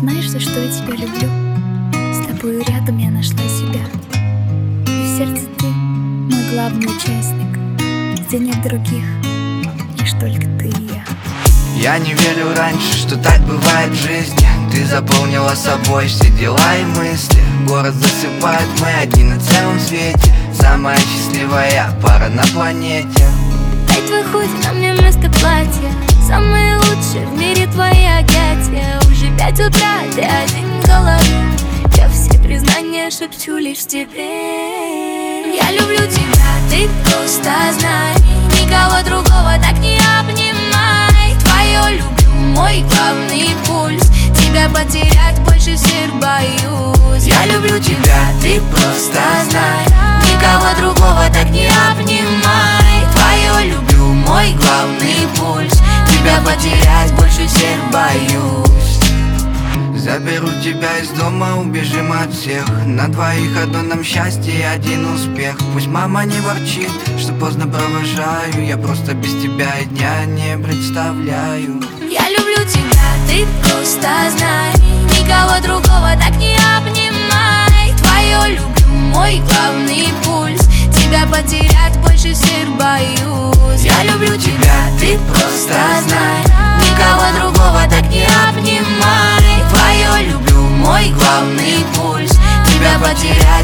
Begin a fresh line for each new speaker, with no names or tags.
Знаешь, за что я тебя люблю? С тобою рядом я нашла себя. И в сердце ты мой главный участник, где нет других, лишь только ты и я.
Я не верил раньше, что так бывает в жизни. Ты заполнила собой все дела и мысли. Город засыпает, мы одни на целом свете. Самая счастливая пара на планете.
Дай твой худи на мне вместо платья. Самые лучшие в мире твои объятия. Уже 5 утра, ты один в голове. Я все признания шепчу лишь тебе. Я люблю тебя, ты просто знай. Никого другого так не обнимай. Твое люблю, мой главный пульс. Тебя потерять больше всех боюсь. Я люблю тебя, ты просто знай. Никого другого так не обнимай. Твое люблю, мой главный пульс. Тебя потерять больше всех боюсь.
Заберу тебя из дома, убежим от всех. На двоих одно нам счастье и один успех. Пусть мама не ворчит, что поздно провожаю. Я просто без тебя и дня не представляю.
Я люблю тебя, ты просто знай. Никого другого так не обнимай. Твое люблю, мой главный пульс. Тебя потерять больше всех боюсь. Я люблю тебя, ты просто знай. Никого другого так не обнимай. Твое люблю, мой главный пульс. Тебя потерять